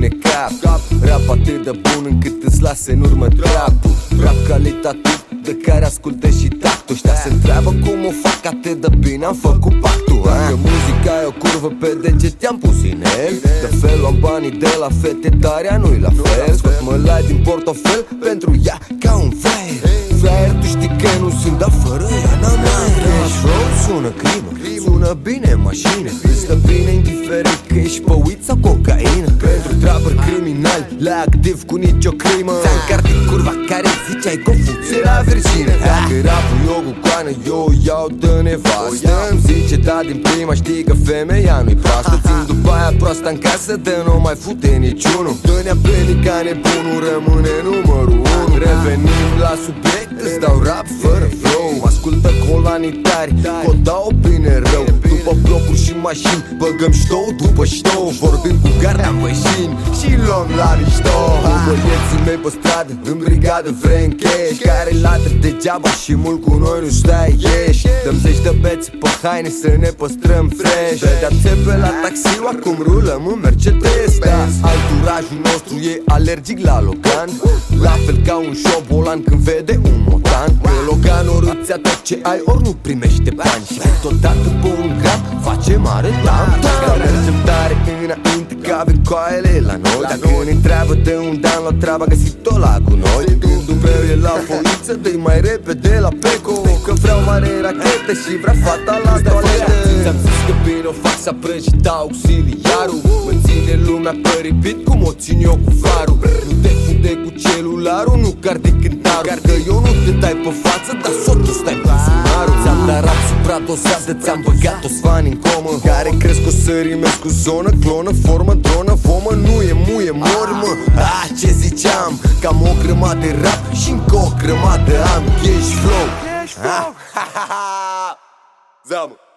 ține cap. Rap atât de bun încât îți lasă în urmă trapul. Rap calitativ de care ascultă și tactul. Ăștia se întreabă cum o fac atât de bine, am făcut pactul. Că muzica e o curvă pe deget, i-am pus inel. De fel luam banii de la fete, dar ea nu-i la fel. Scot mălai din portofel pentru ea ca un fraier. Fraier, tu știi că nu sunt, dar fără ea n-am mai. Cash flow sună crimă, sună bine în mașină. Îți stă bine indiferent că ești pe weed sau cocaină. Pentru trapări criminali, la activ cu nicio crimă. Ți-am cartit curva care ziceai confuție la virgină. Dacă rapul e o gucoană, eu o iau de nevastă. Îmi zice da din prima, știi că femeia nu-i proastă. Țin după aia proasta în casă, de nu mai fute niciunul. Dă-ne-a penii ca nebunul, rămâne numărul 1. Revenim la subiect, îți dau rap fără flow. Ascultă colanitari, o dau bine rău. După blocuri și mașini, băgăm ștou după ștou. Vorbim cu garda în mașini și luăm la mișto. Cu băieții mei pe stradă, în brigadă vrem cash. Care latră degeaba și mult cu noi nu stai ești. Dăm zeci de beți pe haine să ne păstrăm fresh. Dădea țepe la taxi, acum rulăm în Mercedes. Da, anturajul nostru e alergic la Logan. La fel ca un șobolan când vede un motan. Pe Logan ori îți ia tot ce ai, ori nu primește bani. Și totodată pe un gram face mare tam. Dacă mergem tare înainte ca vicoaiele la noi. Dacă ne întreabă de unde am luat treaba, găsit-o la cu noi. Gândul meu e la foiță, dă-i mai repede la Peco. Că vreau mare rachete și vrea fata la toaletă. Ți-am zis că bine o fac, s-a prăjit auxiliarul. Mă ține lumea pe repeat cum o țin eu cu farul. Nu te funde cu celularul, nu cardi cântarul. Că eu nu te dai pe față, dar sotul stai pe sunarul. Ți-am dat rap supradosat, ți-am băgat o fani în comă. Care crezi că o să rimesc cu zonă, clonă, formă, dronă, vomă. Nu e muie, mor mă. Ce ziceam, cam o grămadă de rap și încă o grămadă am cash flow. Zamă.